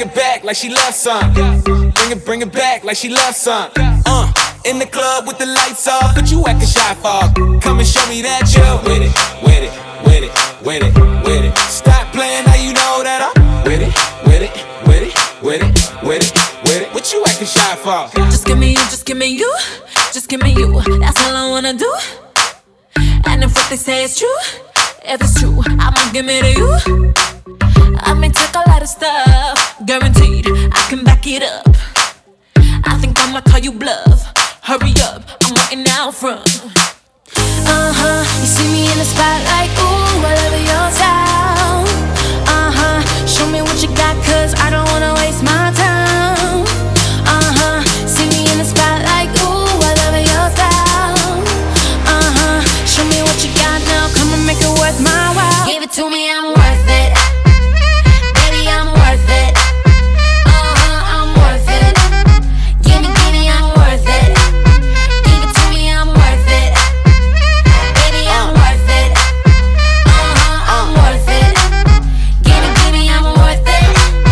it back like she loves some. Bring it back like she loves some. In the club with the lights off, but you acting shy for. Come and show me that you're with it, with it, with it, with it, with it. Stop playing, now you know that I'm with it, with it, with it, with it, with it, with it. What you acting shy for? Just give me you, just give me you, just give me you. That's all I wanna do. And if what they say is true, if it's true, I'ma give it to you. I may take a lot of stuff, guaranteed I can back it up. I think I'ma call you bluff. Hurry up, I'm waiting out front. You see me in the spotlight, ooh, I love your style. Show me what you got, cause I don't wanna waste my time. See me in the spotlight, ooh, I love your style. Show me what you got now, come and make it worth my while. Give it to me, I'm worth it. Baby, I'm worth it. I'm worth it. Give me, I'm worth it. Give it to me, I'm worth it. Baby, I'm worth it. I'm worth it. Give me, I'm worth it.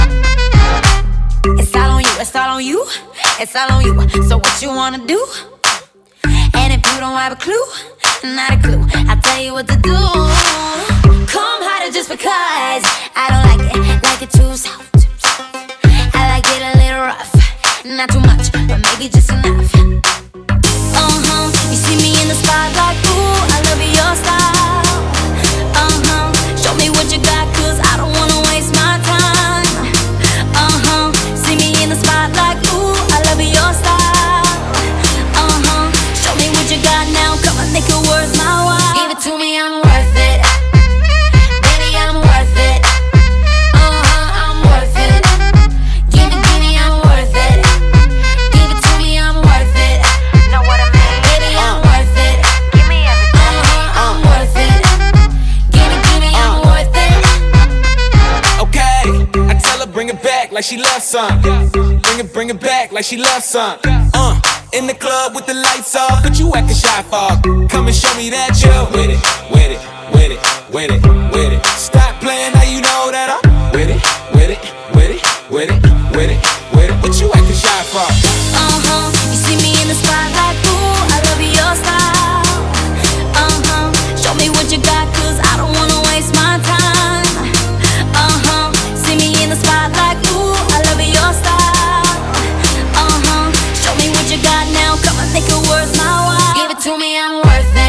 It's all on you, it's all on you, it's all on you. So what you wanna do? And if you don't have a clue, not a clue, I'll tell you what to do. Come harder just because I don't like it too soft. I like it a little rough, not too much, but maybe just enough. You see me in the spotlight, ooh, I love your style. Show me what you got, cause I don't wanna waste my time. See me in the spotlight, ooh, I love your style. Show me what you got now, come on, make it worth my while. Give it to me, I'm worth it. Baby, I'm worth it. I'm worth it. Give me, I'm worth it. Give it to me, I'm worth it. Know what I mean? Baby, I'm worth it. Give me everything. I'm worth it. Give me, I'm worth it. Okay, I tell her bring it back like she loves some. Bring it back like she loves some. In the club with the lights off, but you acting shy for. Come and show me that you're with it, with it, with it, with it, with it. Stop playing, now you know that I'm with it, with it, with it, with it, with it, with it. What you acting shy for? You see me in the spotlight, ooh, I love your style. Show me what you got, cause I don't wanna waste my time. See me in the spotlight, ooh, I love your style. Show me what you got now, come on, make it worth my while. Give it to me, I'm worth it.